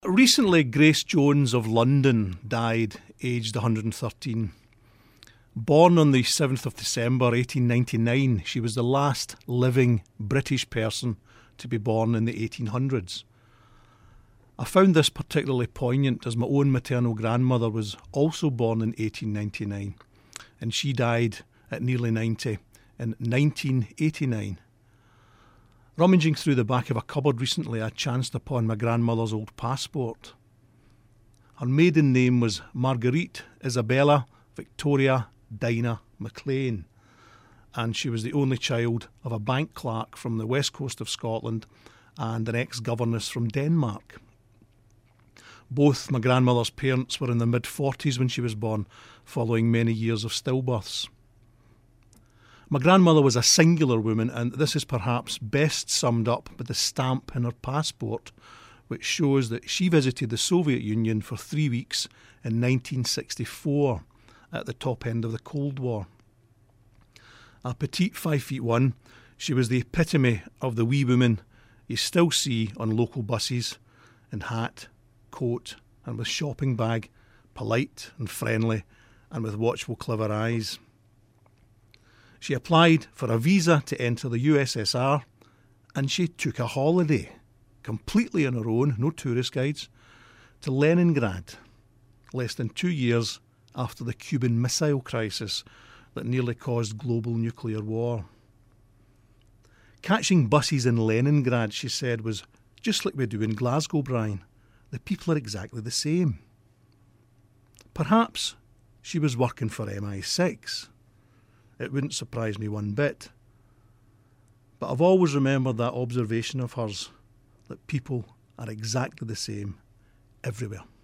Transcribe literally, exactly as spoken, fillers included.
Recently, Grace Jones of London died, aged one hundred thirteen. Born on the seventh of December eighteen ninety-nine, she was the last living British person to be born in the eighteen hundreds. I found this particularly poignant as my own maternal grandmother was also born in eighteen ninety-nine, and she died at nearly ninety in nineteen eighty-nine. Rummaging through the back of a cupboard recently, I chanced upon my grandmother's old passport. Her maiden name was Marguerite Isabella Victoria Dinah MacLean, and she was the only child of a bank clerk from the west coast of Scotland and an ex-governess from Denmark. Both my grandmother's parents were in their mid-forties when she was born, following many years of stillbirths. My grandmother was a singular woman, and this is perhaps best summed up by the stamp in her passport, which shows that she visited the Soviet Union for three weeks in nineteen sixty-four, at the top end of the Cold War. A petite five feet one, she was the epitome of the wee woman you still see on local buses, in hat, coat, and with shopping bag, polite and friendly, and with watchful, clever eyes. She applied for a visa to enter the U S S R, and she took a holiday, completely on her own, no tourist guides, to Leningrad, less than two years after the Cuban Missile Crisis that nearly caused global nuclear war. Catching buses in Leningrad, she said, was just like we do in Glasgow, Brian. The people are exactly the same. Perhaps she was working for M I six. It wouldn't surprise me one bit. But I've always remembered that observation of hers, that people are exactly the same everywhere.